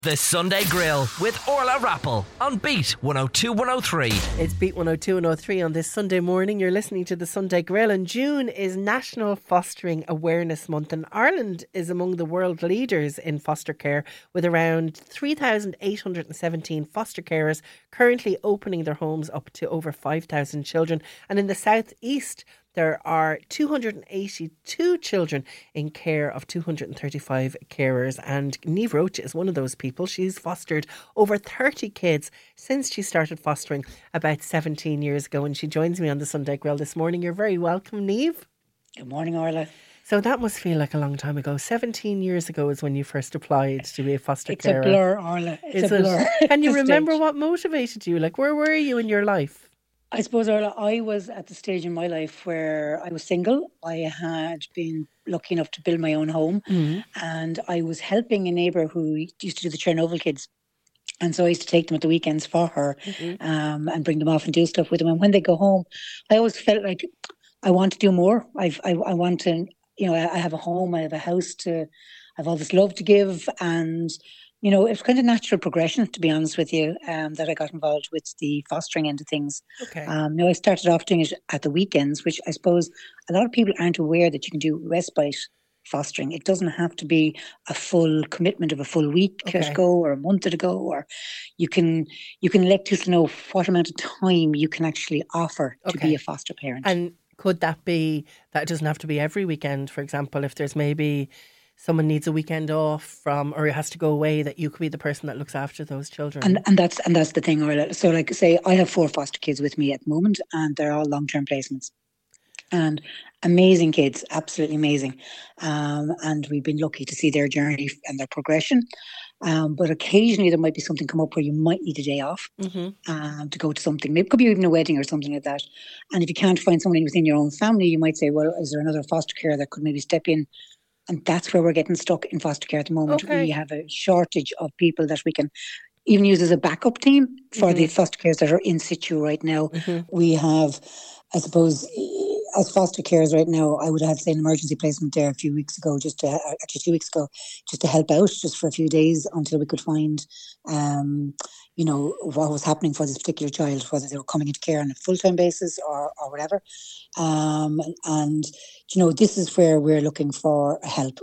The Sunday Grill with Orla Rappel on Beat 102 103. It's Beat 102 103 on this Sunday morning. You're listening to the Sunday Grill, and June is National Fostering Awareness Month, and Ireland is among the world leaders in foster care, with around 3,817 foster carers currently opening their homes up to over 5,000 children. And in the southeast, there are 282 children in care of 235 carers, and Niamh Roche is one of those people. She's fostered over 30 kids since she started fostering about 17 years ago, and she joins me on the Sunday Grill this morning. You're very welcome, Niamh. Good morning, Orla. So that must feel like a long time ago. 17 years ago is when you first applied to be a foster It's carer. a blur, Orla. It's a blur. Can you remember stage. what motivated you? Like, where were you in your life? I suppose, Orla, I was at the stage in my life where I was single. I had been lucky enough to build my own home, and I was helping a neighbour who used to do the Chernobyl kids. And so I used to take them at the weekends for her and bring them off and do stuff with them. And when they go home, I always felt like I want to do more. I want to, I have a home, I have a house I have all this love to give. And it's kind of natural progression, to be honest with you, that I got involved with the fostering end of things. Okay. I started off doing it at the weekends, which I suppose a lot of people aren't aware that you can do respite fostering. It doesn't have to be a full commitment of a full week to go or a month to go, or you can let people know what amount of time you can actually offer to be a foster parent. And could that be, that it doesn't have to be every weekend, for example, if there's maybe someone needs a weekend off from, or has to go away, that you could be the person that looks after those children? And that's the thing, Orla. So like say, I have 4 foster kids with me at the moment, and they're all long-term placements. And amazing kids, absolutely amazing. And we've been lucky to see their journey and their progression. But occasionally there might be something come up where you might need a day off to go to something. Maybe it could be even a wedding or something like that. And if you can't find somebody within your own family, you might say, well, is there another foster care that could maybe step in? And that's where we're getting stuck in foster care at the moment. Okay. We have a shortage of people that we can even use as a backup team for the foster cares that are in situ right now. We have, I suppose, as foster carers right now, I would have, say, an emergency placement there a few weeks ago, just to help out just for a few days until we could find, what was happening for this particular child, whether they were coming into care on a full-time basis or whatever. This is where we're looking for help.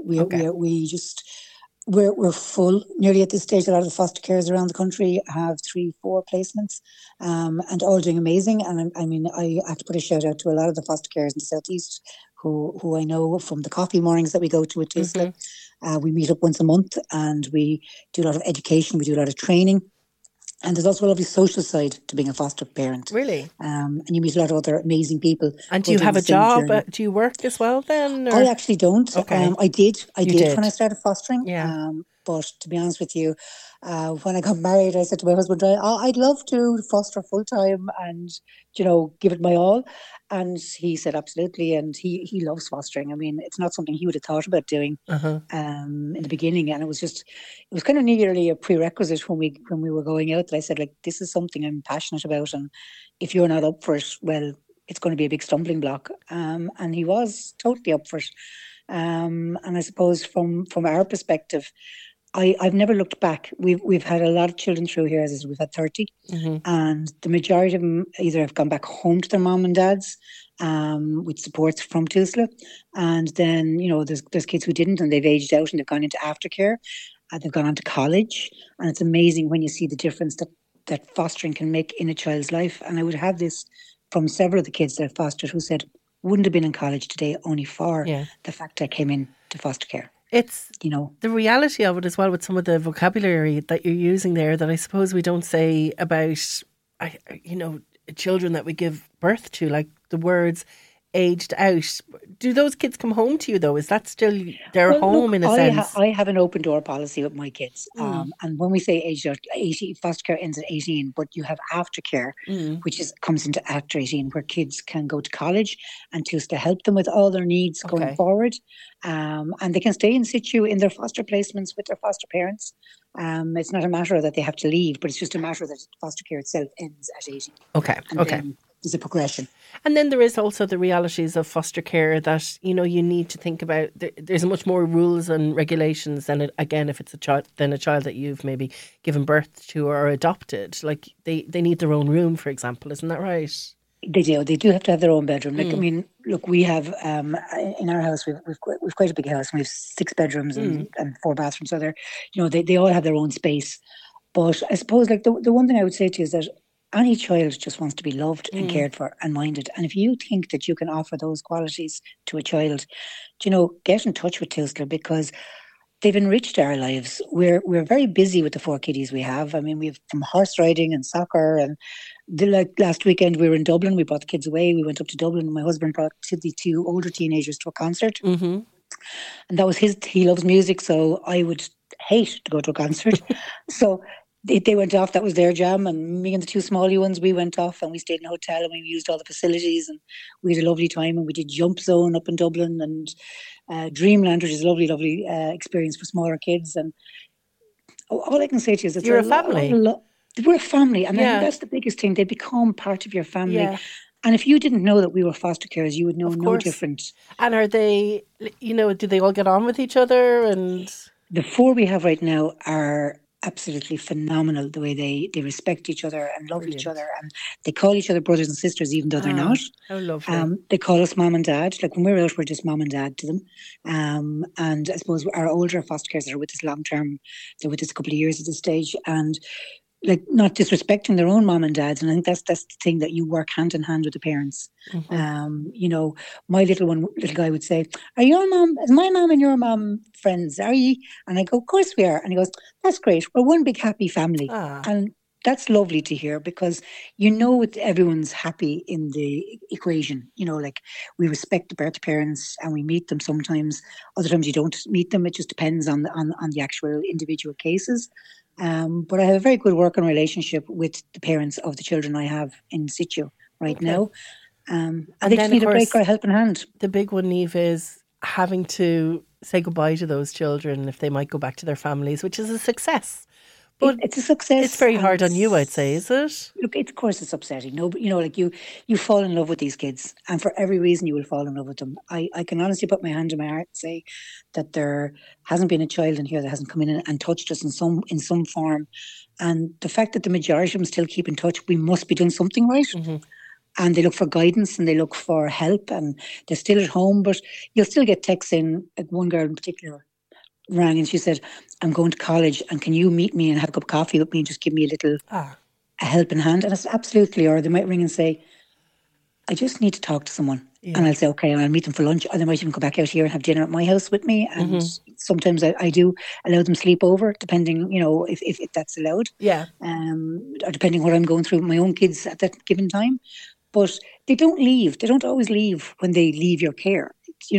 We're full nearly at this stage. A lot of the foster carers around the country have 3-4 placements, and all doing amazing. And I have to put a shout out to a lot of the foster carers in the southeast who I know from the coffee mornings that we go to at Tisla. We meet up once a month and we do a lot of education. We do a lot of training. And there's also a lovely social side to being a foster parent. Really? And you meet a lot of other amazing people. And do you have a job? Do you work as well then? Or? I actually don't. Okay. I did when I started fostering. Yeah. But to be honest with you, when I got married, I said to my husband, I'd love to foster full time and, give it my all. And he said, absolutely. And he loves fostering. I mean, it's not something he would have thought about doing in the beginning. And it was kind of nearly a prerequisite when we were going out that I said, like, this is something I'm passionate about. And if you're not up for it, well, it's going to be a big stumbling block. And he was totally up for it. And I suppose from our perspective, I've never looked back. We've had a lot of children through here, as we've had 30, and the majority of them either have gone back home to their mom and dads with supports from Tisla, and then there's kids who didn't, and they've aged out and they've gone into aftercare, and they've gone on to college, and it's amazing when you see the difference that fostering can make in a child's life. And I would have this from several of the kids that I've fostered who said, wouldn't have been in college today only for the fact I came in to foster care. It's the reality of it as well, with some of the vocabulary that you're using there that I suppose we don't say about, children that we give birth to, like the words aged out. Do those kids come home to you though? Is that still their home in a sense? I have an open door policy with my kids. And when we say aged out, 18, foster care ends at 18, but you have aftercare, which comes into after 18, where kids can go to college and to help them with all their needs going forward. And they can stay in situ in their foster placements with their foster parents. It's not a matter that they have to leave, but it's just a matter that foster care itself ends at 18. Okay. Then there's a progression. And then there is also the realities of foster care that, you know, you need to think about. There's much more rules and regulations than, again, if it's a child that you've maybe given birth to or adopted. Like they need their own room, for example. Isn't that right? They do. They do have to have their own bedroom. Like, I mean, look, we have in our house, we've quite a big house. And we have 6 bedrooms and 4 bathrooms. So they all have their own space. But I suppose, like, the one thing I would say to you is that any child just wants to be loved and cared for and minded. And if you think that you can offer those qualities to a child, get in touch with Tusla, because they've enriched our lives. We're very busy with the 4 kiddies we have. I mean, we have from horse riding and soccer, and last weekend we were in Dublin. We brought the kids away. We went up to Dublin, and my husband brought the 2 older teenagers to a concert. And that was he loves music, so I would hate to go to a concert. So they went off. That was their jam. And me and the 2 smally ones, we went off and we stayed in a hotel and we used all the facilities, and we had a lovely time. And we did Jump Zone up in Dublin and Dreamland, which is a lovely, lovely experience for smaller kids. And all I can say to you is, you're a family. We're a family, and I think that's the biggest thing. They become part of your family. Yeah. And if you didn't know that we were foster carers, you would know no different. And are they, do they all get on with each other? And the 4 we have right now are absolutely phenomenal, the way they respect each other and love each other, and they call each other brothers and sisters even though they're not. How lovely. They call us mom and dad. Like when we're out, we're just mom and dad to them. And I suppose our older foster carers that are with us long term, they're with us a couple of years at this stage, and like not disrespecting their own mom and dads. And I think that's the thing, that you work hand in hand with the parents. My little guy would say, is my mom and your mom friends, are you? And I go, of course we are. And he goes, that's great, we're one big happy family. And that's lovely to hear, because everyone's happy in the equation. Like we respect the birth parents and we meet them sometimes. Other times you don't meet them. It just depends on the actual individual cases. But I have a very good working relationship with the parents of the children I have in situ right now. And they just need a break or a helping hand. The big one, Niamh, is having to say goodbye to those children if they might go back to their families, which is a success. But it's a success. It's very hard on you, I'd say, is it? Look, of course it's upsetting. No, but like you fall in love with these kids, and for every reason you will fall in love with them. I can honestly put my hand in my heart and say that there hasn't been a child in here that hasn't come in and touched us in some form. And the fact that the majority of them still keep in touch, we must be doing something right. And they look for guidance and they look for help, and they're still at home, but you'll still get texts in. Like one girl in particular rang and she said, I'm going to college and can you meet me and have a cup of coffee with me and just give me a little a helping hand? And I said, absolutely. Or they might ring and say, I just need to talk to someone. And I'll say, okay, and I'll meet them for lunch. Or they might even come back out here and have dinner at my house with me. And sometimes I do allow them sleep over, depending, if that's allowed. Yeah. Or depending what I'm going through with my own kids at that given time. But they don't leave. They don't always leave when they leave your care.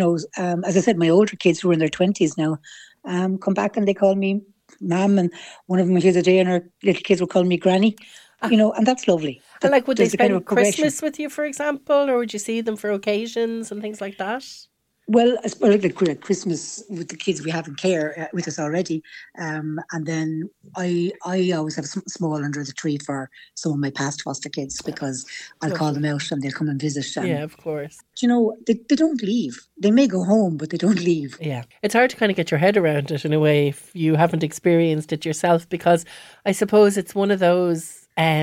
As I said, my older kids who are in their 20s now, come back and they call me Mum, and one of them was here today and her little kids will call me Granny, and that's lovely. And would they spend Christmas with you, for example, or would you see them for occasions and things like that? Well, like Christmas with the kids we have in care with us already, and then I always have something small under the tree for some of my past foster kids, because I'll call them out and they'll come and visit. Yeah, of course. They don't leave. They may go home, but they don't leave. Yeah, it's hard to kind of get your head around it in a way if you haven't experienced it yourself, because I suppose it's one of those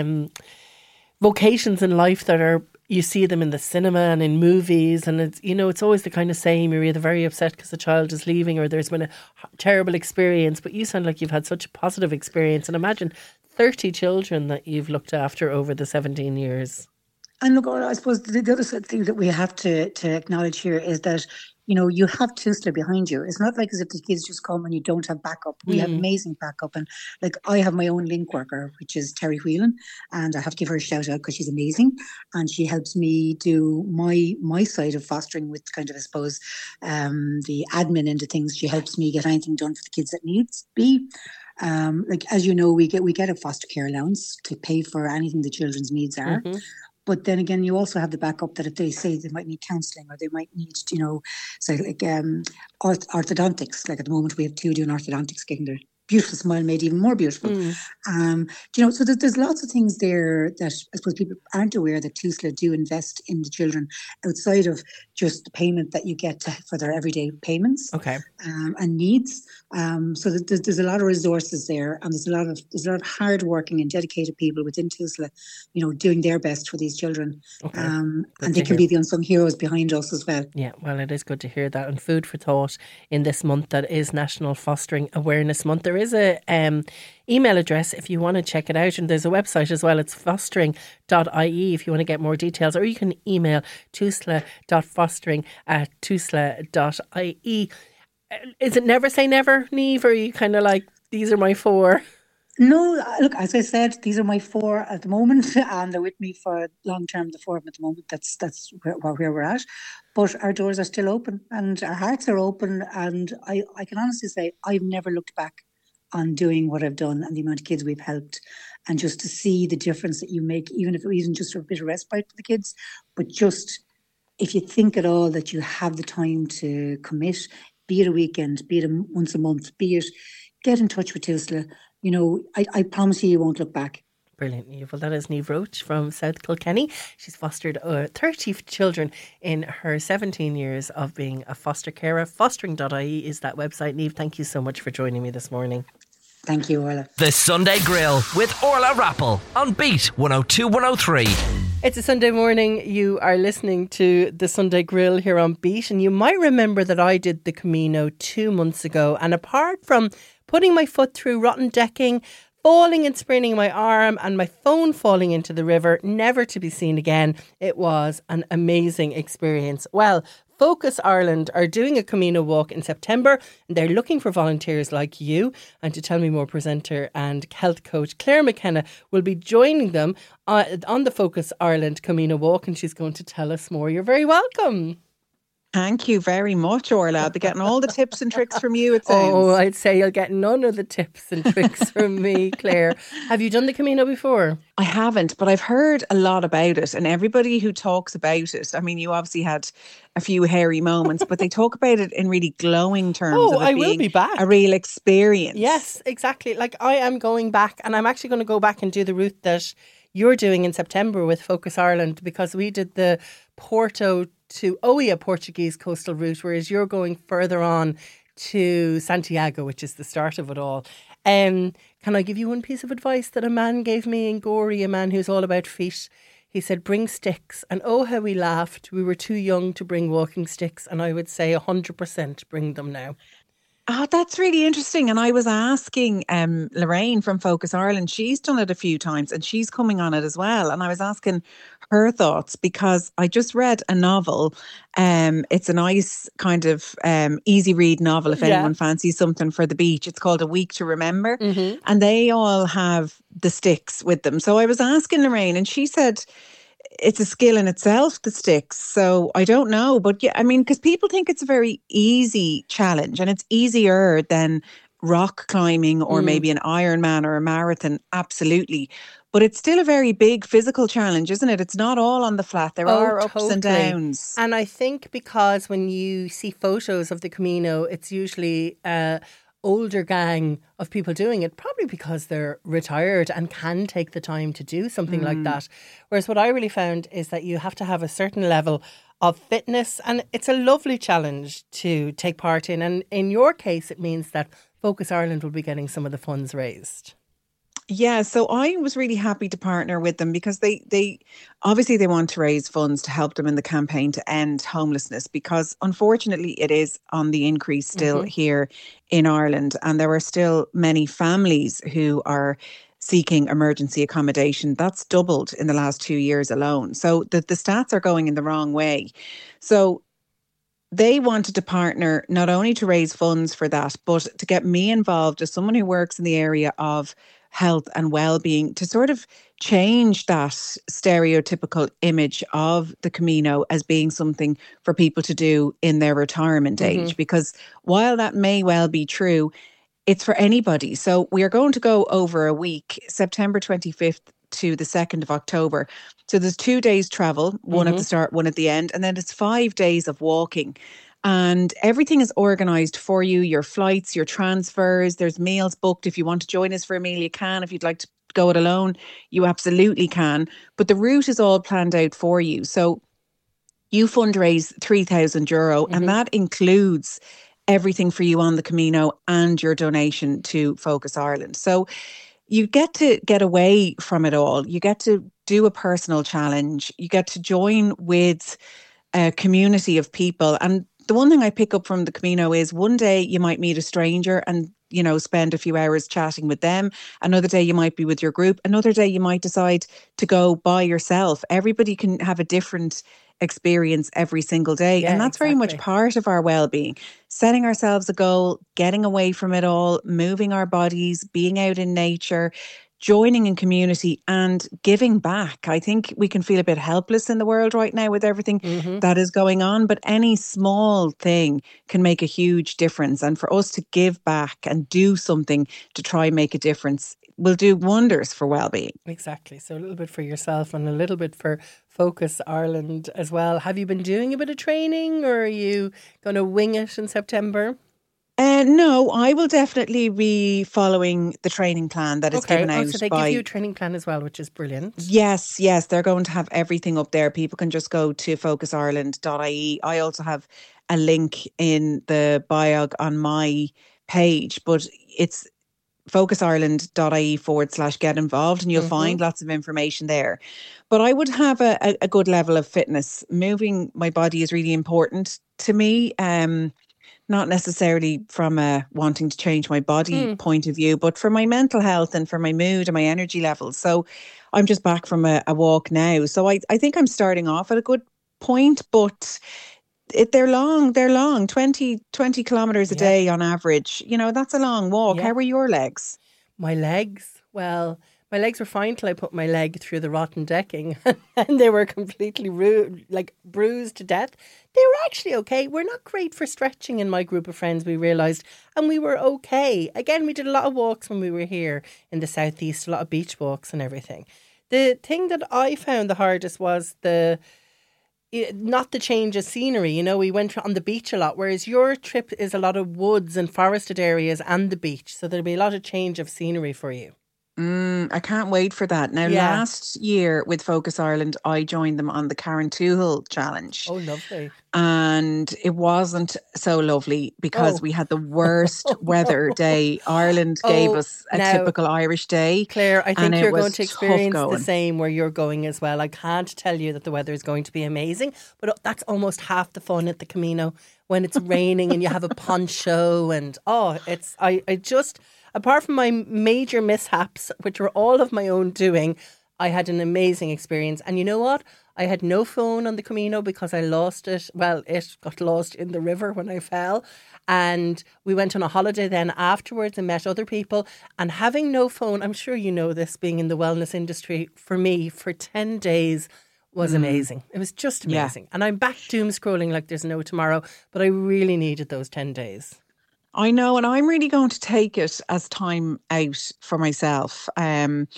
vocations in life that are, you see them in the cinema and in movies, and it's always the kind of same. You're either very upset because the child is leaving or there's been a terrible experience, but you sound like you've had such a positive experience. And imagine 30 children that you've looked after over the 17 years. And look, I suppose the other thing that we have to acknowledge here is that, you have Tusla behind you. It's not like as if the kids just come and you don't have backup. We have amazing backup. And I have my own link worker, which is Terry Whelan, and I have to give her a shout out because she's amazing. And she helps me do my side of fostering with kind of, I suppose, the admin end of things. She helps me get anything done for the kids that needs be. As you know, we get a foster care allowance to pay for anything the children's needs are. But then again, you also have the backup that if they say they might need counselling or they might need, orthodontics. Like at the moment, we have 2 doing orthodontics, getting their beautiful smile made even more beautiful. So there's lots of things there that I suppose people aren't aware that TUSLA do invest in the children outside of just the payment that you get for their everyday payments and needs. So there's a lot of resources there, and there's a lot of hard-working and dedicated people within TUSLA, doing their best for these children. And they can be the unsung heroes behind us as well. Yeah, well, it is good to hear that. And food for thought in this month that is National Fostering Awareness Month. There is a email address if you want to check it out, and there's a website as well. It's fostering.ie if you want to get more details, or you can email tusla.fostering@tusla.ie. Is it never say never, Niamh, or are you kind of like, these are my 4? No, look, as I said, these are my 4 at the moment, and they're with me for long term, the 4 of them at the moment. That's where we're at. But our doors are still open and our hearts are open. And I can honestly say I've never looked back on doing what I've done and the amount of kids we've helped. And just to see the difference that you make, even if it isn't just a bit of respite for the kids, but just if you think at all that you have the time to commit, be it a weekend, be it once a month, be it get in touch with TUSLA. I promise you won't look back. Brilliant, Niamh. Well, that is Niamh Roach from South Kilkenny. She's fostered 30 children in her 17 years of being a foster carer. Fostering.ie is that website. Niamh, thank you so much for joining me this morning. Thank you, Orla. The Sunday Grill with Orla Rappel on Beat 102 103. It's a Sunday morning. You are listening to the Sunday Grill here on Beat, and you might remember that I did the Camino 2 months ago, and apart from putting my foot through rotten decking, falling and spraining my arm and my phone falling into the river, never to be seen again, it was an amazing experience. Well, Focus Ireland are doing a Camino walk in September, and they're looking for volunteers like you. And to tell me more, presenter and health coach Claire McKenna will be joining them on the Focus Ireland Camino walk, and she's going to tell us more. You're very welcome. Thank you very much, Orla. I'll be getting all the tips and tricks from you, it sounds. Oh, I'd say you'll get none of the tips and tricks from me, Claire. Have you done the Camino before? I haven't, but I've heard a lot about it, and everybody who talks about it, I mean, you obviously had a few hairy moments, but they talk about it in really glowing terms. Oh, of it I being will be back. A real experience. Yes, exactly. Like, I am going back, and I'm actually going to go back and do the route that you're doing in September with Focus Ireland, because we did the Porto to Oia Portuguese coastal route, whereas you're going further on to Santiago, which is the start of it all. Can I give you one piece of advice that a man gave me in Gorey, a man who's all about feet? He said, bring sticks. And oh, how we laughed. We were too young to bring walking sticks. And I would say 100% bring them now. Oh, that's really interesting. And I was asking Lorraine from Focus Ireland, she's done it a few times and she's coming on it as well. And I was asking her thoughts because I just read a novel. It's a nice kind of easy read novel if anyone fancies something for the beach. It's called A Week to Remember. Mm-hmm. And they all have the sticks with them. So I was asking Lorraine and she said it's a skill in itself, the sticks. So I don't know. But yeah, I mean, because people think it's a very easy challenge and it's easier than rock climbing or maybe an Ironman or a marathon. Absolutely. But it's still a very big physical challenge, isn't it? It's not all on the flat. There are ups and downs. And I think because when you see photos of the Camino, it's usually older gang of people doing it, probably because they're retired and can take the time to do something like that. Whereas what I really found is that you have to have a certain level of fitness, and it's a lovely challenge to take part in. And in your case, it means that Focus Ireland will be getting some of the funds raised. Yeah, so I was really happy to partner with them because they obviously they want to raise funds to help them in the campaign to end homelessness, because unfortunately it is on the increase still here in Ireland, and there are still many families who are seeking emergency accommodation. That's doubled in the last 2 years alone. So the stats are going in the wrong way. So they wanted to partner not only to raise funds for that, but to get me involved as someone who works in the area of health and well-being, to sort of change that stereotypical image of the Camino as being something for people to do in their retirement age. Because while that may well be true, it's for anybody. So we are going to go over a week, September 25th to the 2nd of October. So there's 2 days travel, one at the start, one at the end, and then it's 5 days of walking. and everything is organised for you, your flights, your transfers, there's meals booked. If you want to join us for a meal, you can. If you'd like to go it alone, you absolutely can. But the route is all planned out for you. So you fundraise €3,000 and that includes everything for you on the Camino and your donation to Focus Ireland. So you get to get away from it all. You get to do a personal challenge. You get to join with a community of people. And the one thing I pick up from the Camino is one day you might meet a stranger and, you know, spend a few hours chatting with them. Another day you might be with your group. Another day you might decide to go by yourself. Everybody can have a different experience every single day. Yeah, and that's very much exactly. part of our well-being. Setting ourselves a goal, getting away from it all, moving our bodies, being out in nature, joining in community and giving back. I think we can feel a bit helpless in the world right now with everything that is going on, but any small thing can make a huge difference. And for us to give back and do something to try and make a difference will do wonders for well-being. Exactly. So a little bit for yourself and a little bit for Focus Ireland as well. Have you been doing a bit of training, or are you going to wing it in September? No, I will definitely be following the training plan that is given out so they by... give you a training plan as well, which is brilliant. Yes, they're going to have everything up there. People can just go to focusireland.ie. I also have a link in the bio on my page, but it's focusireland.ie/get involved, and you'll find lots of information there. But I would have a good level of fitness. Moving my body is really important to me. Not necessarily from a wanting to change my body point of view, but for my mental health and for my mood and my energy levels. So I'm just back from a walk now. So I think I'm starting off at a good point, but they're long, 20 kilometres a day on average. You know, that's a long walk. Yeah. How were your legs? My legs? Well, my legs were fine till I put my leg through the rotten decking and they were completely bruised to death. They were actually okay. We're not great for stretching in my group of friends, we realised, and we were okay. Again, we did a lot of walks when we were here in the southeast, a lot of beach walks and everything. The thing that I found the hardest was not the change of scenery. You know, we went on the beach a lot, whereas your trip is a lot of woods and forested areas and the beach. So there'll be a lot of change of scenery for you. I can't wait for that. Now, last year with Focus Ireland, I joined them on the Carrauntoohil Challenge. Oh, lovely. And it wasn't so lovely because we had the worst weather day. Ireland gave us a typical Irish day. Claire, I think you're going to experience the the same where you're going as well. I can't tell you that the weather is going to be amazing, but that's almost half the fun at the Camino when it's raining and you have a poncho and apart from my major mishaps, which were all of my own doing, I had an amazing experience. And you know what? I had no phone on the Camino because I lost it. Well, it got lost in the river when I fell. And we went on a holiday then afterwards and met other people. And having no phone, I'm sure you know this, being in the wellness industry, for me, for 10 days was amazing. It was just amazing. Yeah. And I'm back doom scrolling like there's no tomorrow. But I really needed those 10 days. I know, and I'm really going to take it as time out for myself. And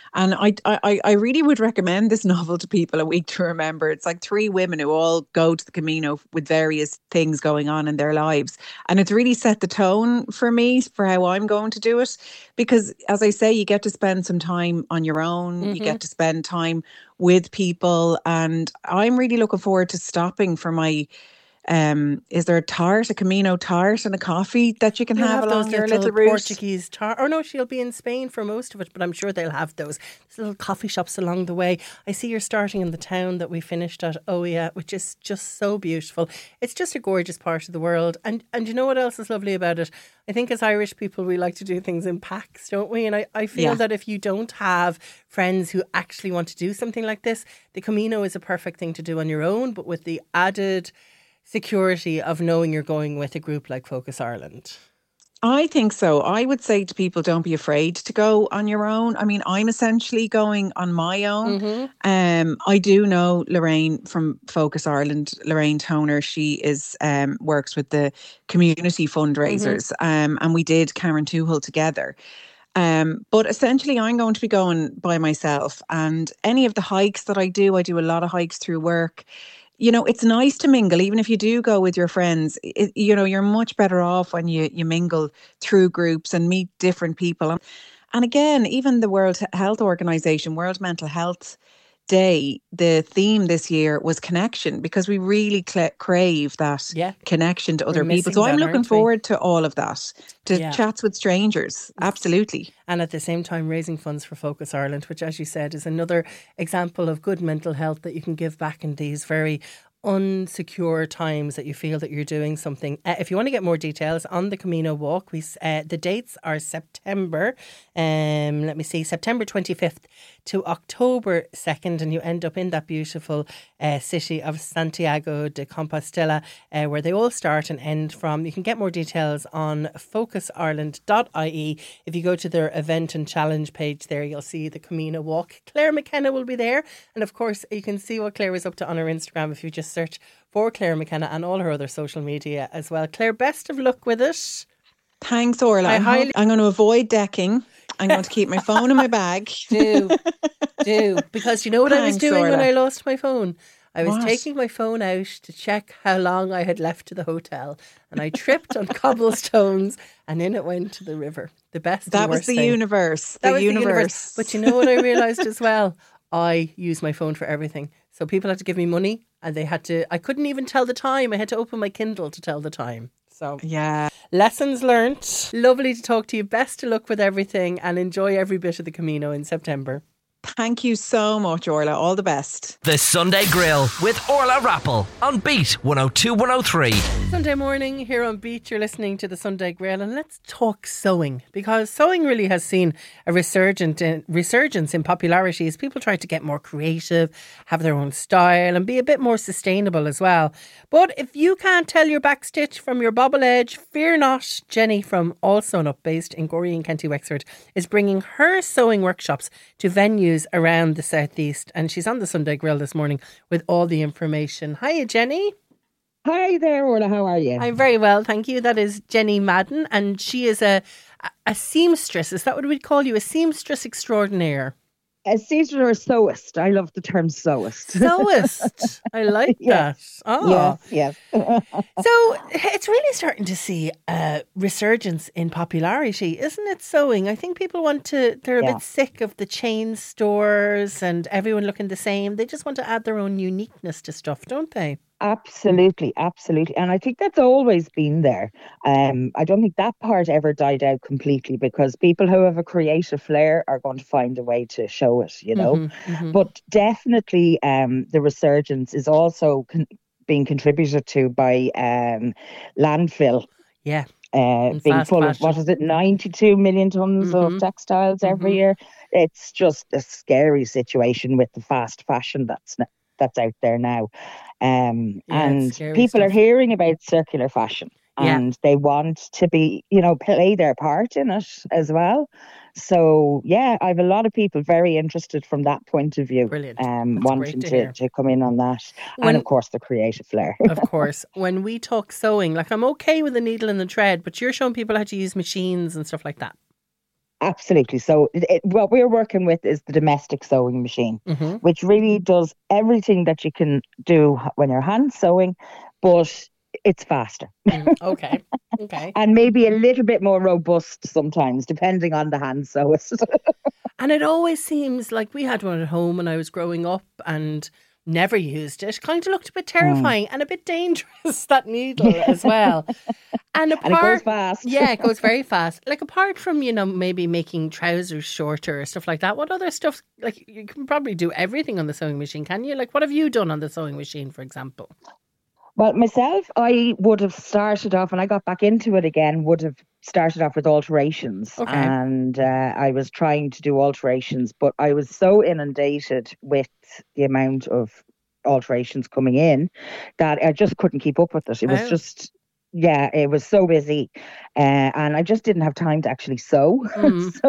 I really would recommend this novel to people, A Week to Remember. It's like 3 women who all go to the Camino with various things going on in their lives. And it's really set the tone for me for how I'm going to do it. Because as I say, you get to spend some time on your own. You get to spend time with people. And I'm really looking forward to stopping for my... is there a Camino tart and a coffee that you can have along your little route? Portuguese tart. Or no, she'll be in Spain for most of it, but I'm sure they'll have those. There's little coffee shops along the way. I see you're starting in the town that we finished at, which is just so beautiful. It's just a gorgeous part of the world. And you know what else is lovely about it? I think as Irish people, we like to do things in packs, don't we? And I feel that if you don't have friends who actually want to do something like this, the Camino is a perfect thing to do on your own, but with the added security of knowing you're going with a group like Focus Ireland. I think so. I would say to people, don't be afraid to go on your own. I mean, I'm essentially going on my own. I do know Lorraine from Focus Ireland, Lorraine Toner. She is works with the community fundraisers, and we did Carrauntoohil together. But essentially, I'm going to be going by myself. And any of the hikes that I do a lot of hikes through work. it's nice to mingle, even if you do go with your friends. You're much better off when you mingle through groups and meet different people. And again, even the World Health Organization, World Mental Health Day, the theme this year was connection, because we really crave that connection to other people. So I'm looking forward to all of that, to chats with strangers. Absolutely. And at the same time, raising funds for Focus Ireland, which, as you said, is another example of good mental health that you can give back in these very unsecure times that you feel that you're doing something. If you want to get more details on the Camino Walk, the dates are September, September 25th to October 2nd, and you end up in that beautiful city of Santiago de Compostela, where they all start and end from. You can get more details on focusireland.ie. If you go to their event and challenge page there, you'll see the Camino Walk. Claire McKenna will be there, and of course you can see what Claire is up to on her Instagram if you just search for Claire McKenna, and all her other social media as well. Claire, best of luck with it. Thanks, Orla. I'm going to avoid decking. I'm going to keep my phone in my bag. Do. Because you know what I was doing when I lost my phone? I was taking my phone out to check how long I had left to the hotel, and I tripped on cobblestones, and in it went to the river. The best. That was the universe. That was the universe. But you know what I realised as well? I use my phone for everything. So people had to give me money, and I couldn't even tell the time. I had to open my Kindle to tell the time. So yeah, lessons learnt. Lovely to talk to you. Best of luck with everything, and enjoy every bit of the Camino in September. Thank you so much, Orla. All the best. The Sunday Grill with Orla Rappel on Beat 102 103. Sunday morning here on Beat, you're listening to the Sunday Grill, and let's talk sewing, because sewing really has seen a resurgence in popularity as people try to get more creative, have their own style, and be a bit more sustainable as well. But if you can't tell your backstitch from your bobble edge, fear not. Jenny from All Sewn Up, based in Gorey in County Wexford, is bringing her sewing workshops to venues around the southeast, and she's on the Sunday Grill this morning with all the information. Hiya, Jenny. Hi there, Orla. How are you? I'm very well, thank you. That is Jenny Madden, and she is a seamstress. Is that what we'd call you? A seamstress extraordinaire? A seamstress or a sewist. I love the term sewist. Sewist. I like that. Oh. Yes. So it's really starting to see a resurgence in popularity, isn't it, sewing? I think people they're a bit sick of the chain stores and everyone looking the same. They just want to add their own uniqueness to stuff, don't they? Absolutely. And I think that's always been there. I don't think that part ever died out completely, because people who have a creative flair are going to find a way to show it, But definitely the resurgence is also being contributed to by landfill. Yeah. Being full fashion. of, 92 million tonnes of textiles every year. It's just a scary situation with the fast fashion that's out there now. And people are hearing about circular fashion, and they want to be, play their part in it as well. So, I have a lot of people very interested from that point of view. Brilliant. Wanting to come in on that. And of course, the creative flair. Of course. When we talk sewing, I'm okay with the needle and the thread, but you're showing people how to use machines and stuff like that. Absolutely. So what we're working with is the domestic sewing machine, which really does everything that you can do when you're hand sewing, but it's faster. Okay. And maybe a little bit more robust sometimes, depending on the hand sewist. And it always seems like we had one at home when I was growing up and never used it. Kind of looked a bit terrifying and a bit dangerous, that needle as well. And it goes fast. Yeah, it goes very fast. Apart from, maybe making trousers shorter or stuff like that, what other stuff, you can probably do everything on the sewing machine, can you? What have you done on the sewing machine, for example? Well, myself, I would have started off, and I got back into it again, would have started off with alterations. Okay. And I was trying to do alterations, but I was so inundated with the amount of alterations coming in that I just couldn't keep up with it. It was just... Yeah, it was so busy, and I just didn't have time to actually sew. So,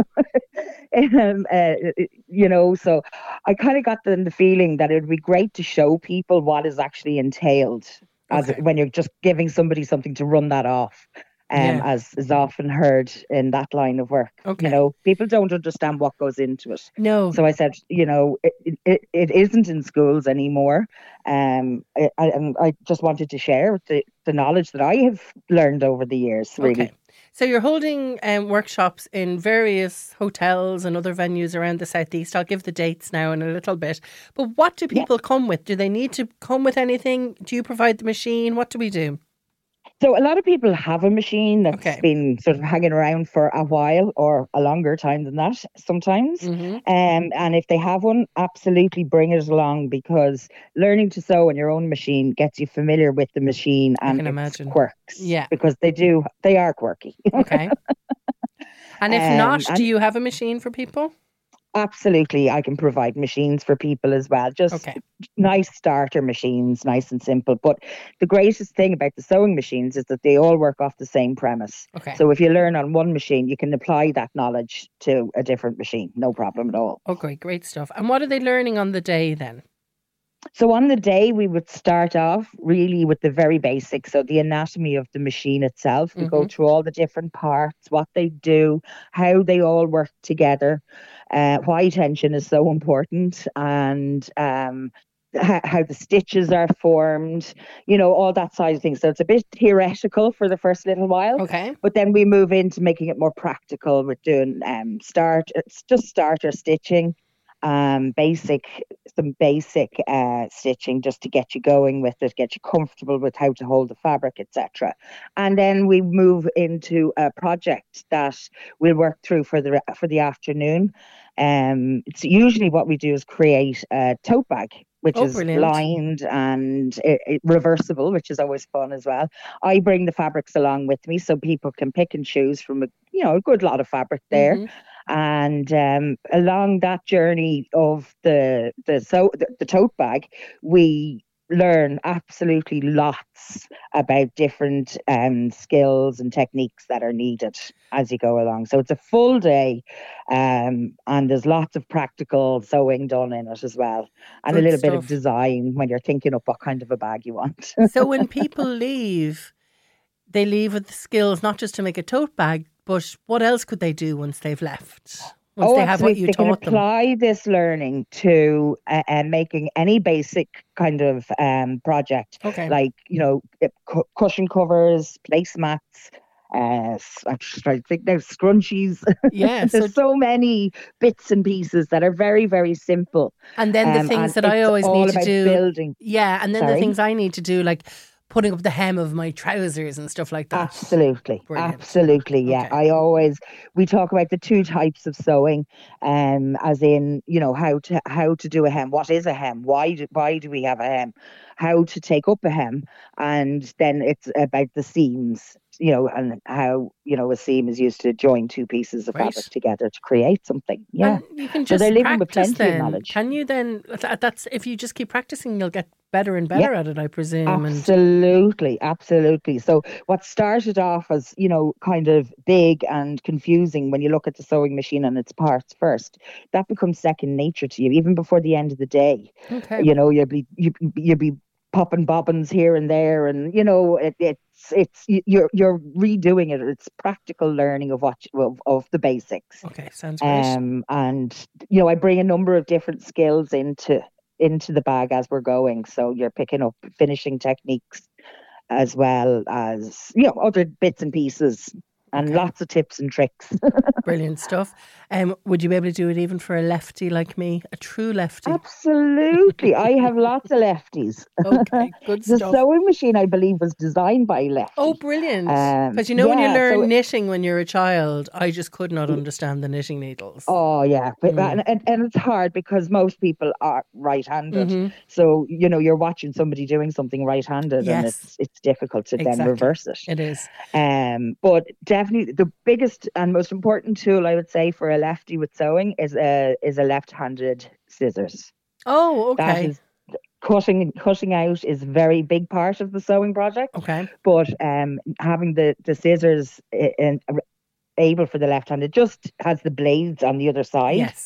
so I kind of got the feeling that it would be great to show people what is actually entailed when you're just giving somebody something to run that off. as is often heard in that line of work. Okay. You know, people don't understand what goes into it. No. So I said, you know, it isn't in schools anymore. And I just wanted to share the knowledge that I have learned over the years, really. Okay. So you're holding workshops in various hotels and other venues around the southeast. I'll give the dates now in a little bit. But what do people come with? Do they need to come with anything? Do you provide the machine? What do we do? So a lot of people have a machine that's been sort of hanging around for a while or a longer time than that sometimes. Mm-hmm. And if they have one, absolutely bring it along, because learning to sew on your own machine gets you familiar with the machine and its quirks. Yeah. Because they are quirky. Okay. And if not, do you have a machine for people? Absolutely. I can provide machines for people as well. Just nice starter machines, nice and simple. But the greatest thing about the sewing machines is that they all work off the same premise. Okay. So if you learn on one machine, you can apply that knowledge to a different machine. No problem at all. Okay, great stuff. And what are they learning on the day then? So on the day, we would start off really with the very basics. So the anatomy of the machine itself. We go through all the different parts, what they do, how they all work together, why tension is so important, and how the stitches are formed, you know, all that side of things. So it's a bit theoretical for the first little while. Okay. But then we move into making it more practical. We're doing starter stitching. Some basic stitching just to get you going with it, get you comfortable with how to hold the fabric, etc. And then we move into a project that we'll work through for the afternoon. It's usually what we do is create a tote bag, which is lined and reversible, which is always fun as well. I bring the fabrics along with me so people can pick and choose from a good lot of fabric there. Mm-hmm. And along that journey of the tote bag, we learn absolutely lots about different skills and techniques that are needed as you go along. So it's a full day, and there's lots of practical sewing done in it as well, and a little bit of design when you're thinking up what kind of a bag you want. So when people leave, they leave with the skills not just to make a tote bag, but what else could they do once they've left? Once they have what you taught them? They can apply this learning to making any basic kind of project, like, you know, cushion covers, placemats. I'm just trying to think now, scrunchies. Yeah, there's so many bits and pieces that are very, very simple. And then the things that I always need to do, building. Yeah, and then the things I need to do, like putting up the hem of my trousers and stuff like that. Absolutely. Brilliant. Absolutely. Yeah. Okay. We talk about the two types of sewing, as in, you know, how to do a hem. What is a hem? Why do we have a hem? How to take up a hem. And then it's about the seams, you know, and how, you know, a seam is used to join two pieces of fabric together to create something. Yeah. And you can just they're living with plenty of knowledge. Can you then, that's if you just keep practicing, you'll get better and better at it, I presume. Absolutely. So what started off as, you know, kind of big and confusing when you look at the sewing machine and its parts first, that becomes second nature to you, even before the end of the day. Okay. You know, you'll be popping bobbins here and there, and you know you're redoing it. It's practical learning of the basics. Okay, sounds great. And you know, I bring a number of different skills into the bag as we're going. So you're picking up finishing techniques as well as, you know, other bits and pieces. And lots of tips and tricks. Brilliant stuff. Would you be able to do it even for a lefty like me, a true lefty? Absolutely. I have lots of lefties. Okay, good stuff. The sewing machine, I believe, was designed by lefties. Oh, brilliant. Because when you learn knitting when you're a child, I just could not understand the knitting needles. Oh, yeah. But, and it's hard because most people are right-handed. Mm-hmm. So, you know, you're watching somebody doing something right-handed and it's difficult to then reverse it. It is. But definitely the biggest and most important tool I would say for a lefty with sewing is a left-handed scissors. Oh, okay. That is, cutting out is a very big part of the sewing project. Okay. But having the scissors able for the left-handed, just has the blades on the other side. Yes.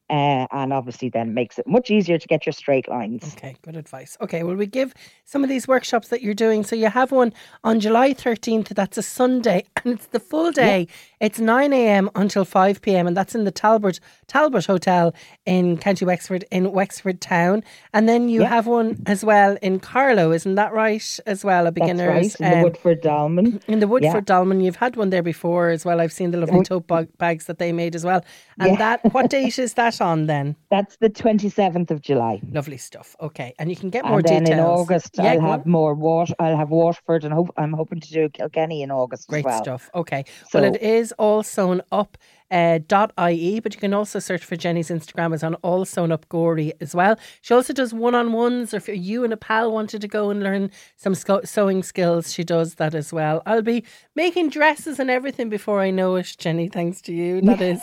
And obviously then makes it much easier to get your straight lines. Okay, good advice. Okay, well, we give some of these workshops that you're doing. So you have one on July 13th. That's a Sunday, and it's the full day. Yeah. It's 9 a.m. until 5 p.m. and that's in the Talbot Hotel in County Wexford, in Wexford Town. And then you have one as well in Carlow, isn't that right? As well, a beginner's. That's right, in the Woodford Dolmen. In the Woodford Dolmen. You've had one there before as well. I've seen the lovely tote bags that they made as well. And what date is that on then? That's the 27th of July. Lovely stuff. Okay, and you can get more details. And then in August, I'll have more I'll have Waterford, and I'm hoping to do Kilkenny in August as well. Great stuff. Okay, so, well, it is all sewn up. .ie, but you can also search for Jenny's Instagram. It's on All Sewn Up Gory as well. She also does one-on-ones, or if you and a pal wanted to go and learn some sewing skills, she does that as well. I'll be making dresses and everything before I know it, Jenny, thanks to you. That is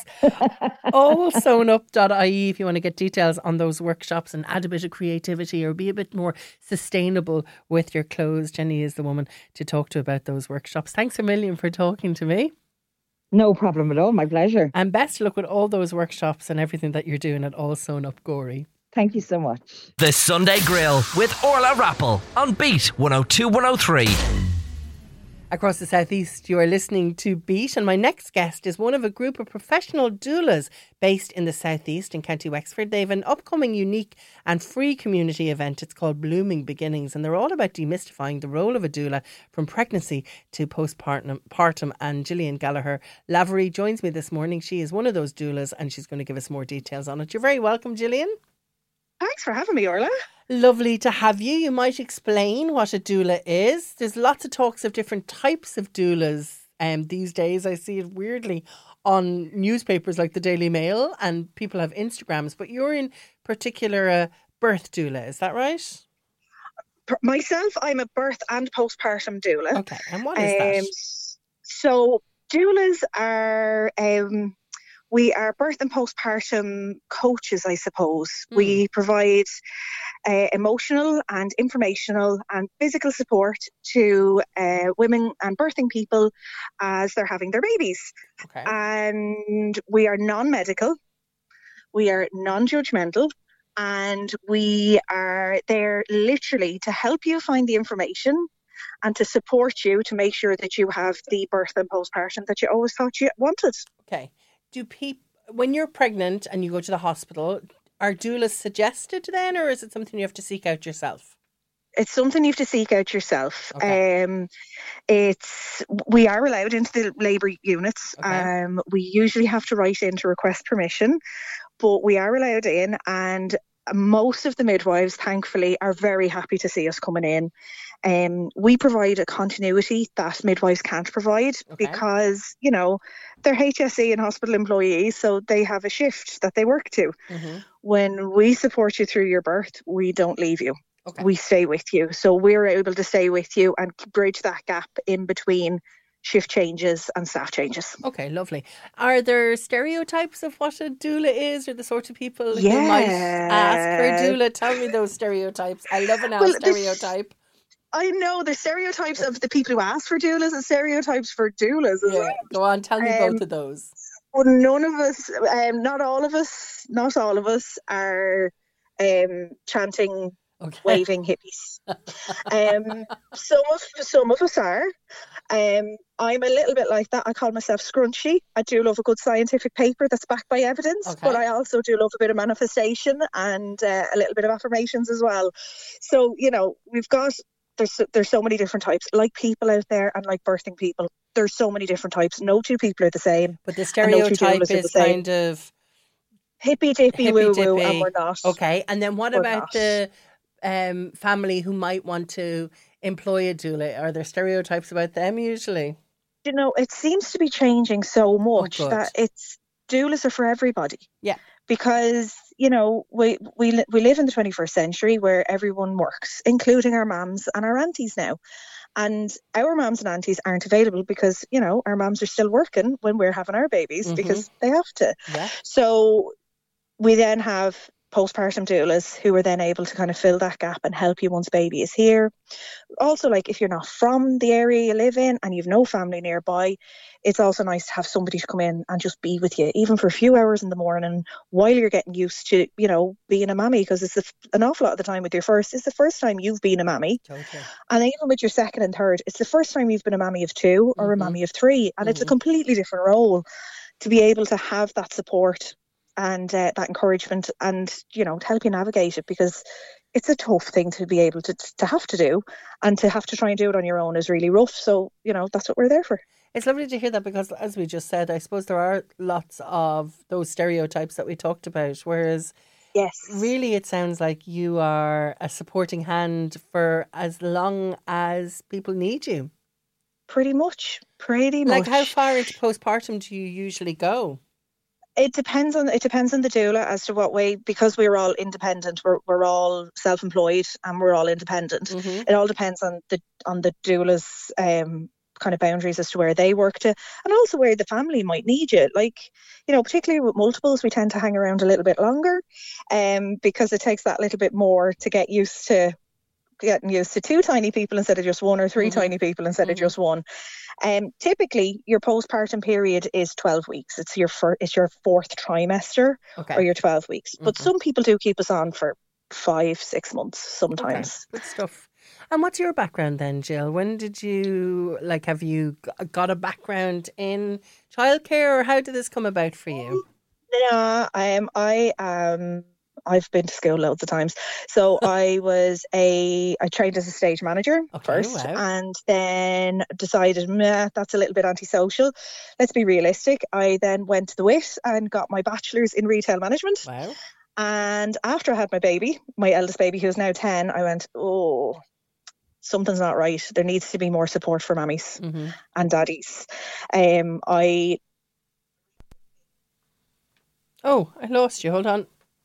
allsewnup.ie if you want to get details on those workshops and add a bit of creativity or be a bit more sustainable with your clothes. Jenny is the woman to talk to about those workshops. Thanks a million for talking to me. No problem at all. My pleasure. And best of luck with all those workshops and everything that you're doing at All Sewn Up Gory. Thank you so much. The Sunday Grill with Orla Rappel on Beat 102 103. Across the southeast, you are listening to Beat, and my next guest is one of a group of professional doulas based in the southeast in County Wexford. They have an upcoming unique and free community event. It's called Blooming Beginnings, and they're all about demystifying the role of a doula from pregnancy to postpartum. And Gillian Gallagher Lavery joins me this morning. She is one of those doulas, and she's going to give us more details on it. You're very welcome, Gillian. Thanks for having me, Orla. Lovely to have you. You might explain what a doula is. There's lots of talks of different types of doulas these days. I see it weirdly on newspapers like the Daily Mail, and people have Instagrams, but you're in particular a birth doula, is that right? Myself, I'm a birth and postpartum doula. Okay, and what is that? So doulas are... we are birth and postpartum coaches, I suppose. We provide emotional and informational and physical support to women and birthing people as they're having their babies. Okay. And we are non-medical, we are non-judgmental, and we are there literally to help you find the information and to support you to make sure that you have the birth and postpartum that you always thought you wanted. Okay. When you're pregnant and you go to the hospital, are doulas suggested then, or is it something you have to seek out yourself? It's something you have to seek out yourself. Okay. We are allowed into the labour units. Okay. We usually have to write in to request permission, but we are allowed in, and most of the midwives, thankfully, are very happy to see us coming in. We provide a continuity that midwives can't provide because, you know, they're HSE and hospital employees, so they have a shift that they work to. Mm-hmm. When we support you through your birth, we don't leave you. Okay. We stay with you. So we're able to stay with you and bridge that gap in between shift changes and staff changes. Okay, lovely. Are there stereotypes of what a doula is, or the sort of people who might ask for a doula? Tell me those stereotypes. I love an stereotype. I know the stereotypes of the people who ask for doulas and stereotypes for doulas as well. Go on, tell me both of those. Well, none of us, not all of us are chanting, waving hippies. Some of us are. I'm a little bit like that. I call myself scrunchy. I do love a good scientific paper that's backed by evidence, but I also do love a bit of manifestation and a little bit of affirmations as well. So, you know, there's so many different types, like people out there and like birthing people. There's so many different types. No two people are the same. But the stereotype is kind of hippy dippy woo woo, and we're not. Okay, and then what about the family who might want to employ a doula? Are there stereotypes about them usually? You know, it seems to be changing so much that doulas are for everybody. Yeah. Because, you know, we live in the 21st century where everyone works, including our mums and our aunties now. And our mums and aunties aren't available because, you know, our mums are still working when we're having our babies because they have to. Yeah. So we then have postpartum doulas who are then able to kind of fill that gap and help you once baby is here. Also, like if you're not from the area you live in and you've no family nearby, it's also nice to have somebody to come in and just be with you, even for a few hours in the morning while you're getting used to, you know, being a mammy, because it's an awful lot of the time with your first, it's the first time you've been a mammy. Totally. And even with your second and third, it's the first time you've been a mammy of 2 or a mammy of 3. And it's a completely different role to be able to have that support and that encouragement and, you know, to help you navigate it, because it's a tough thing to be able to have to do, and to have to try and do it on your own is really rough. So, you know, that's what we're there for. It's lovely to hear that, because as we just said, I suppose there are lots of those stereotypes that we talked about, whereas yes, really it sounds like you are a supporting hand for as long as people need you. Pretty much. Like, how far into postpartum do you usually go? It depends on the doula as to what way, because we're all independent. We're all self-employed and we're all independent. It all depends on the doula's kind of boundaries as to where they work to, and also where the family might need you. Like, you know, particularly with multiples, we tend to hang around a little bit longer, because it takes that little bit more to getting used to 2 tiny people instead of just 1, or 3 tiny people instead of just 1. Typically, your postpartum period is 12 weeks. It's your 4th trimester, or your 12 weeks. But some people do keep us on for 5-6 months sometimes. Okay. Good stuff. And what's your background then, Jill? When did you, like, have you got a background in childcare, or how did this come about for you? Yeah, I've been to school loads of times. So I trained as a stage manager first, and then decided, that's a little bit antisocial. Let's be realistic. I then went to the WIT and got my bachelor's in retail management. Wow. And after I had my baby, my eldest baby, who's now 10, I went, oh, something's not right. There needs to be more support for mammies and daddies. I lost you. Hold on.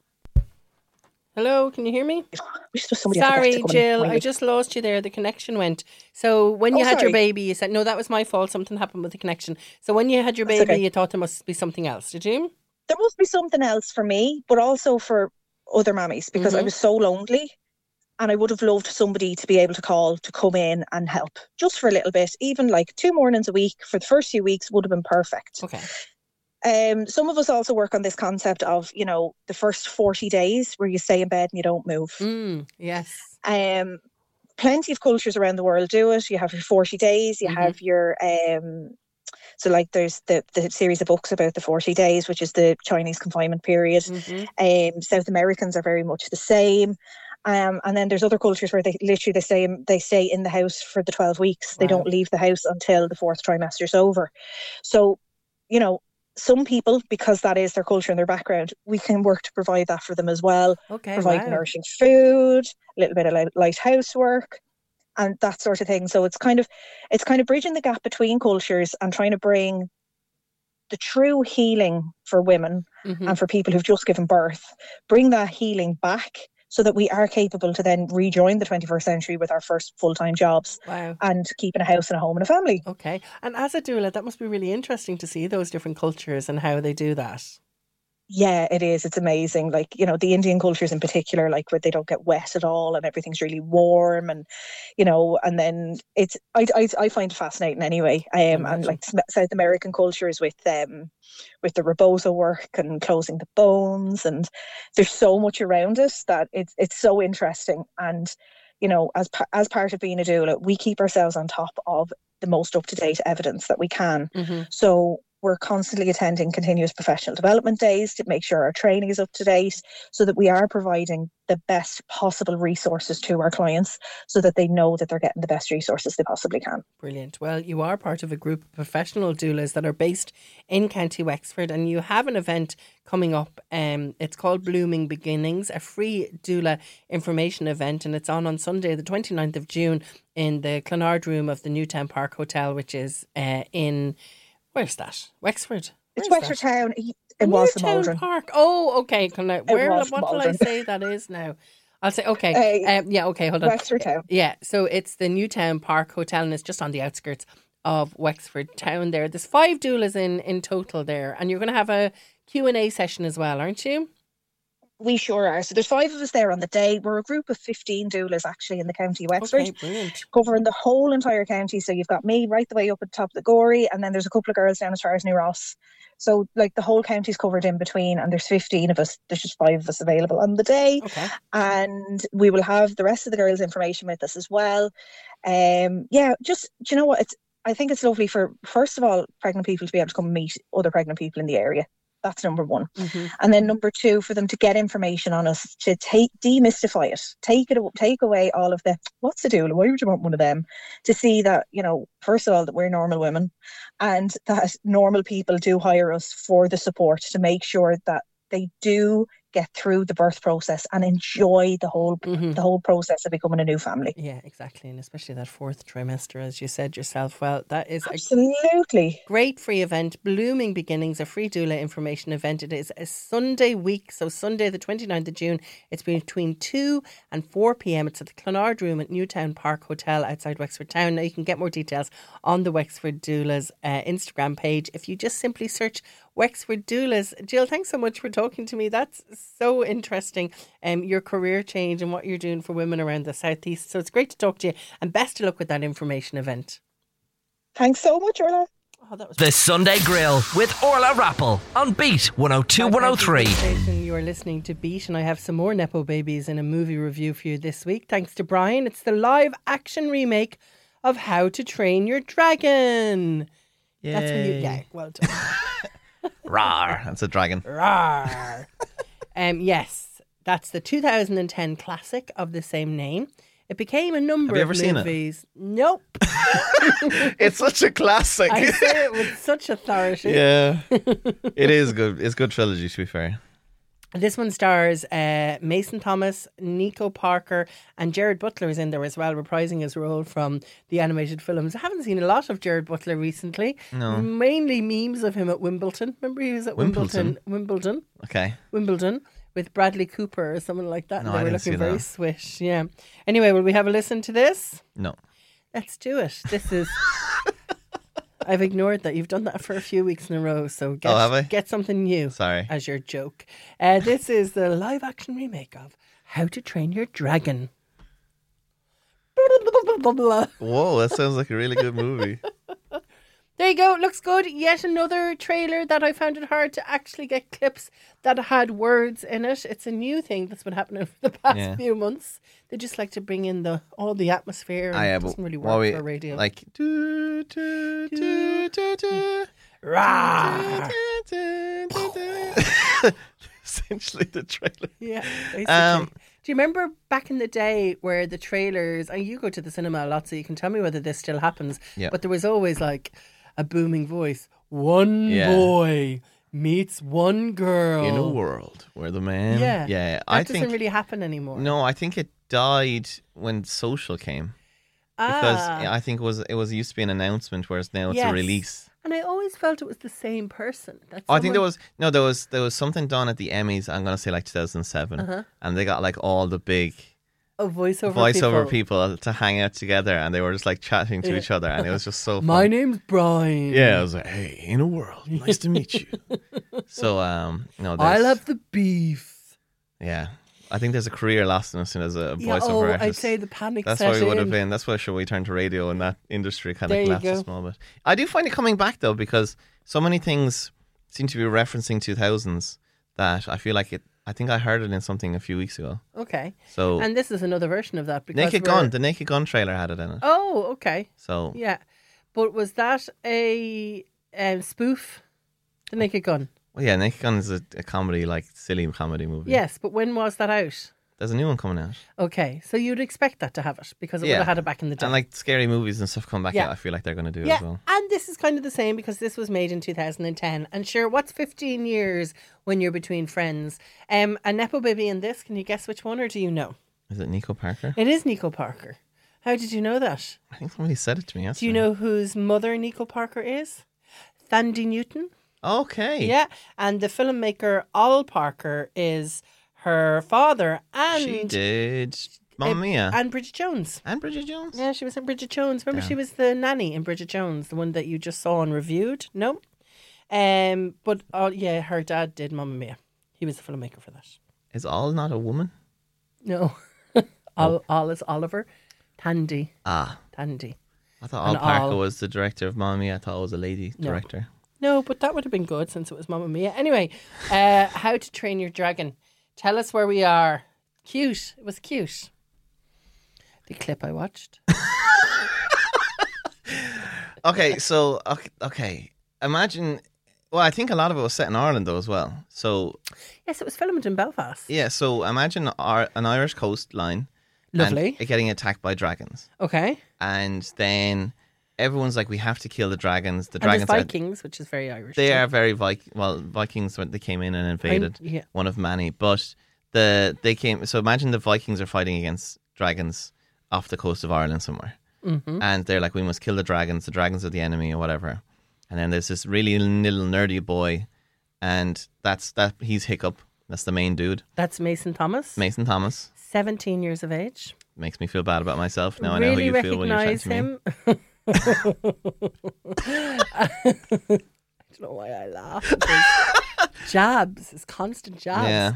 Hello, can you hear me? Sorry, Jill, I just lost you there. The connection went. So when you had your baby, you said, no, that was my fault. Something happened with the connection. So when you had your baby, you thought there must be something else, did you? There must be something else for me, but also for other mammies, because I was so lonely, and I would have loved somebody to be able to call to come in and help just for a little bit. Even like 2 mornings a week for the first few weeks would have been perfect. Okay. Some of us also work on this concept of, you know, the first 40 days where you stay in bed and you don't move. Yes. Plenty of cultures around the world do it. You have your 40 days, you have your, so like there's the series of books about the 40 days, which is the Chinese confinement period. South Americans are very much the same. And then there's other cultures where they stay in the house for the 12 weeks. Wow. They don't leave the house until the 4th trimester is over. So, you know, some people, because that is their culture and their background, we can work to provide that for them as well. Provide nourishing food, a little bit of light housework, and that sort of thing. So it's kind of bridging the gap between cultures and trying to bring the true healing for women and for people who've just given birth, bring that healing back, so that we are capable to then rejoin the 21st century with our first full-time jobs and keeping a house and a home and a family. Okay. And as a doula, that must be really interesting to see those different cultures and how they do that. Yeah, it is. It's amazing. Like, you know, the Indian cultures in particular, like where they don't get wet at all and everything's really warm, and, you know, and then it's, I find it fascinating anyway. And like South American cultures with the rebozo work and closing the bones, and there's so much around us that it's so interesting. And, you know, as part of being a doula, we keep ourselves on top of the most up-to-date evidence that we can. So we're constantly attending continuous professional development days to make sure our training is up to date, so that we are providing the best possible resources to our clients, so that they know that they're getting the best resources they possibly can. Brilliant. Well, you are part of a group of professional doulas that are based in County Wexford, and you have an event coming up. It's called Blooming Beginnings, a free doula information event, and it's on Sunday, the 29th of June, in the Clonard Room of the Newtown Park Hotel, which is in... Where's that? Wexford? It's Wexford Town. It was the Maldron Park. Oh, okay. What will I say that is now? I'll say, okay. Okay, hold on. Wexford Town. Yeah, so it's the Newtown Park Hotel, and it's just on the outskirts of Wexford Town there. There's 5 doulas in total there, and you're going to have a Q&A session as well, aren't you? We sure are. So there's 5 of us there on the day. We're a group of 15 doulas actually in the county of Wexford. Okay, brilliant. Covering the whole entire county. So you've got me right the way up at the top of the Gorey, and then there's a couple of girls down as far as New Ross. So like the whole county's covered in between, and there's 15 of us. There's just 5 of us available on the day. Okay. And we will have the rest of the girls' information with us as well. Just, do you know what? I think it's lovely for, first of all, pregnant people to be able to come and meet other pregnant people in the area. That's number 1. Mm-hmm. And then number 2, for them to get information on us, to demystify it, take away all of the, what's a doula? Why would you want one of them? To see that, first of all, that we're normal women, and that normal people do hire us for the support to make sure that they do get through the birth process and enjoy the whole process of becoming a new family. Yeah, exactly. And especially that 4th trimester, as you said yourself. Well, that is absolutely a great free event. Blooming Beginnings, a free doula information event. It is a Sunday week. So Sunday, the 29th of June, it's between 2 and 4 p.m. It's at the Clonard Room at Newtown Park Hotel outside Wexford Town. Now you can get more details on the Wexford Doulas Instagram page if you just simply search Wexford Doulas. Jill, thanks so much for talking to me. That's so interesting. Your career change and what you're doing for women around the southeast. So it's great to talk to you, and best of luck with that information event. Thanks so much, Orla. The Sunday Grill with Orla Rappel on Beat 102 103. You are listening to Beat, and I have some more Nepo babies in a movie review for you this week. Thanks to Brian. It's the live action remake of How to Train Your Dragon. Yay. That's when you well done. Rawr, that's a dragon. Rawr. Yes, that's the 2010 classic of the same name. It became a number of movies. Have you ever seen it? Nope. It's such a classic. I say it with such authority. Yeah. It is good. It's a good trilogy, to be fair. This one stars Mason Thomas, Nico Parker, and Gerard Butler is in there as well, reprising his role from the animated films. I haven't seen a lot of Gerard Butler recently. No. Mainly memes of him at Wimbledon. Remember he was at Wimbledon? Okay. Wimbledon with Bradley Cooper or someone like that. No, and they I were didn't looking see very that. swish. Yeah. Anyway, will we have a listen to this? No. Let's do it. This is... I've ignored that. You've done that for a few weeks in a row, so have I? Get something new. Sorry. As your joke. This is the live action remake of How to Train Your Dragon. Whoa, that sounds like a really good movie. There you go. Looks good. Yet another trailer that I found it hard to actually get clips that had words in it. It's a new thing that's been happening for the past few months. They just like to bring in all the atmosphere. And it doesn't really work for radio. Like, do, do, do, do, do. Rah! Essentially the trailer. Yeah, basically. Do you remember back in the day where the trailers, and you go to the cinema a lot, so you can tell me whether this still happens, but there was always like a booming voice. One boy meets one girl. In a world where the man... Yeah. That doesn't really happen anymore. No, I think it died when Social came. Because I think it used to be an announcement, whereas now it's a release. And I always felt it was the same person. I think there was something done at the Emmys, I'm going to say like 2007, and they got like all the big voiceover people to hang out together, and they were just like chatting to each other, and it was just so fun. My name's Brian. Yeah, I was like, hey, in a world, nice to meet you. So, I love the beef. Yeah. I think there's a career lost in us as a voiceover artist. I'd say the panic That's set why we would have in. been. That's why we turned to radio, and that industry kind of There you collapsed go. a small bit. I do find it coming back though, because so many things seem to be referencing 2000s that I feel like it. I think I heard it in something a few weeks ago. Okay. So and this is another version of that. Because the Naked Gun trailer had it in it. Oh, okay. So yeah, but was that a spoof? The Naked Gun. Well, yeah, Naked Gun is a comedy, like silly comedy movie. Yes, but when was that out? There's a new one coming out. Okay, so you'd expect that to have it because it would have had it back in the day. And like scary movies and stuff come back out, I feel like they're going to do it as well. And this is kind of the same because this was made in 2010. And sure, what's 15 years when you're between friends? A Nepo baby in this, can you guess which one, or do you know? Is it Nico Parker? It is Nico Parker. How did you know that? I think somebody said it to me yesterday. Do you know whose mother Nico Parker is? Thandi Newton. Okay. Yeah, and the filmmaker Al Parker is her father, and she did Mamma Mia and Bridget Jones. And Bridget Jones? Yeah, she was in Bridget Jones. Remember, she was the nanny in Bridget Jones, the one that you just saw and reviewed. No, but her dad did Mamma Mia. He was the filmmaker for that. Is All not a woman? No. All is Oliver. Tandy. Tandy. I thought Al Parker was the director of Mamma Mia. I thought it was a lady director. No, but that would have been good since it was Mamma Mia. Anyway, How to Train Your Dragon. Tell us where we are. Cute. It was cute. The clip I watched. Okay. Imagine. Well, I think a lot of it was set in Ireland though as well. So yes, it was filmed in Belfast. Yeah, so imagine an Irish coastline. Lovely. And getting attacked by dragons. Okay. And then everyone's like, we have to kill the dragons. The dragons are Vikings, which is very Irish. They are very Vikings when they came in and invaded. One of many, but they came. So imagine the Vikings are fighting against dragons off the coast of Ireland somewhere, and they're like, we must kill the dragons. The dragons are the enemy, or whatever. And then there's this really little nerdy boy, and he's Hiccup. That's the main dude. That's Mason Thomas. 17 years of age. Makes me feel bad about myself. Now really I know how you feel when you're chatting to me. I don't know why I laugh. Jabs, his constant jabs. Yeah.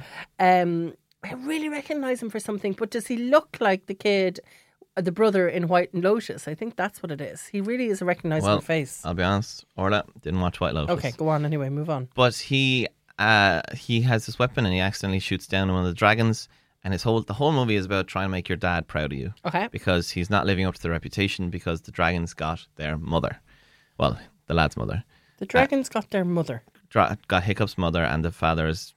I really recognise him for something, but does he look like the kid, the brother in White Lotus? I think that's what it is. He really is a recognisable face. I'll be honest, Orla, didn't watch White Lotus. Okay, go on anyway, move on. But he has this weapon and he accidentally shoots down one of the dragons. And the whole movie is about trying to make your dad proud of you. Okay. Because he's not living up to the reputation because the dragons got their mother. Well, the lad's mother. The dragons got their mother. Got Hiccup's mother, and the father is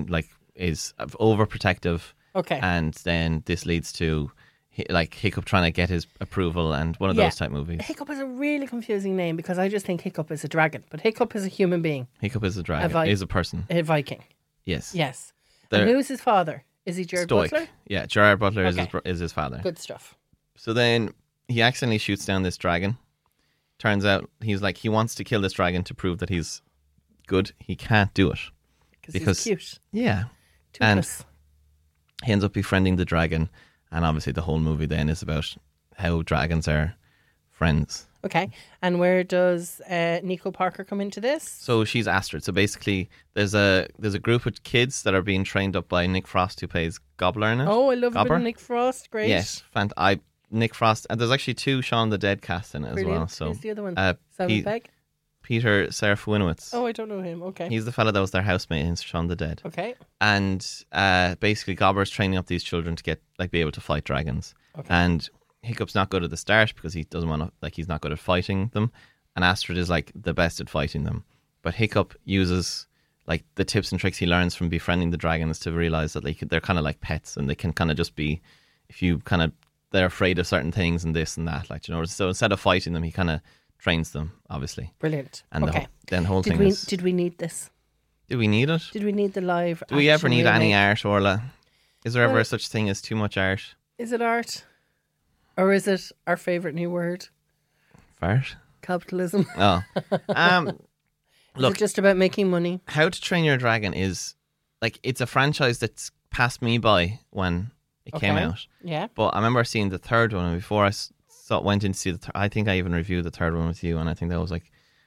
overprotective. Okay. And then this leads to Hiccup trying to get his approval and one of those type movies. Hiccup is a really confusing name because I just think Hiccup is a dragon. But Hiccup is a human being. Hiccup is a dragon. Is a person. A Viking. Yes. Yes. And who's his father? Is he Gerard Butler? Yeah, Gerard Butler is his father. Good stuff. So then he accidentally shoots down this dragon. Turns out he wants to kill this dragon to prove that he's good. He can't do it. Because he's cute. Yeah. Toothless. And he ends up befriending the dragon. And obviously the whole movie then is about how dragons are friends. Okay. And where does Nico Parker come into this? So she's Astrid. So basically there's a group of kids that are being trained up by Nick Frost, who plays Gobbler in it. Oh, I love a bit of Nick Frost. Great. Yes. Nick Frost. And there's actually 2 Shaun the Dead cast in it as well. So who's the other one? Simon Pegg? Peter Serafinowicz. Oh, I don't know him. Okay. He's the fella that was their housemate in Shaun the Dead. Okay. And basically Gobbler's training up these children to get be able to fight dragons. Okay. And Hiccup's not good at the start because he doesn't want to, he's not good at fighting them. And Astrid is the best at fighting them. But Hiccup uses the tips and tricks he learns from befriending the dragons to realize that they're kind of like pets, and they can kind of just be, if you kind of, they're afraid of certain things and this and that, so instead of fighting them, he kind of trains them, obviously. Brilliant. And okay. Then the whole did we need this? Did we need it? Did we need the live? Do we ever need any art, Orla? Is there ever such thing as too much art? Is it art? Or is it our favourite new word? Fart? Capitalism. Oh. Look, is it just about making money? How to Train Your Dragon is, it's a franchise that's passed me by when it came out. Yeah. But I remember seeing the third one, and before I went in to see I think I even reviewed the third one with you, and I think that was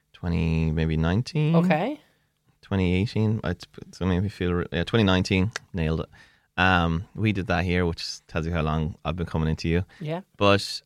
2019. Okay. 2018. So maybe 2019. Nailed it. We did that here, which tells you how long I've been coming into you. Yeah. But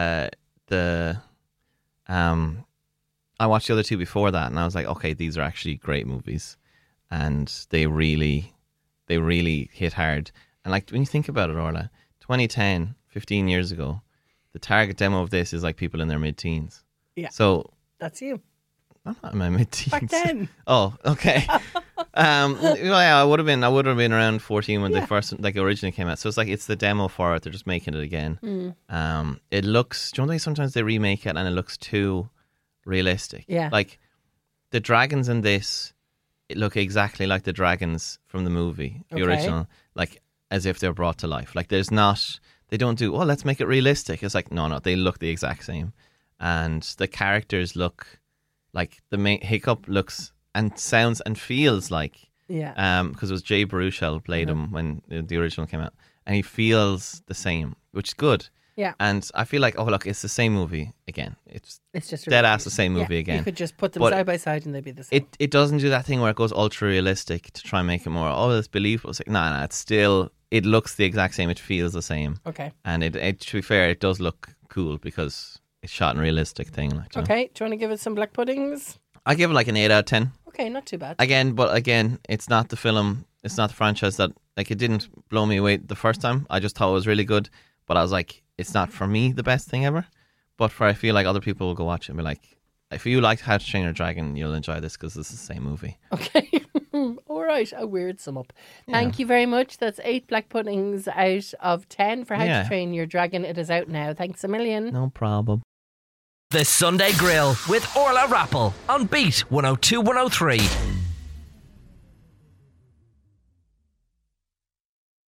I watched the other 2 before that, and I was like, okay, these are actually great movies, and they really hit hard. And when you think about it, Orla, 2010, 15 years ago, the target demo of this is people in their mid-teens. Yeah. So that's you. I'm not in my mid-teens. Back then. Oh, okay. I would have been around 14 when they first originally came out. So it's the demo for it. They're just making it again. It looks. Do you know sometimes they remake it and it looks too realistic? Yeah. The dragons in this, it look exactly like the dragons from the movie, the original, as if they're brought to life. There's not. They don't do. Oh, let's make it realistic. It's no. They look the exact same, and the characters look. The main Hiccup looks and sounds and feels because it was Jay Baruchel played him when the original came out, and he feels the same, which is good. Yeah. And I feel like, it's the same movie again. It's just dead ass the same movie again. You could just put them side by side and they'd be the same. It doesn't do that thing where it goes ultra realistic to try and make it more, it's believable. It's like, no, it's still, it looks the exact same. It feels the same. Okay. And it to be fair, it does look cool because it's shot in a realistic thing. Like, okay. Do you want to give it some black puddings? I give it like an 8 out of 10. Okay, not too bad. Again, it's not the film, it's not the franchise that, like, it didn't blow me away the first time. I just thought it was really good. But I was like, it's not for me the best thing ever. But I feel like other people will go watch it and be like, if you like How to Train Your Dragon, you'll enjoy this because it's the same movie. Okay. All right. A weird sum up. Thank you very much. That's 8 black puddings out of 10 for How to Train Your Dragon. It is out now. Thanks a million. No problem. The Sunday Grill with Orla Rappel on Beat 102 103.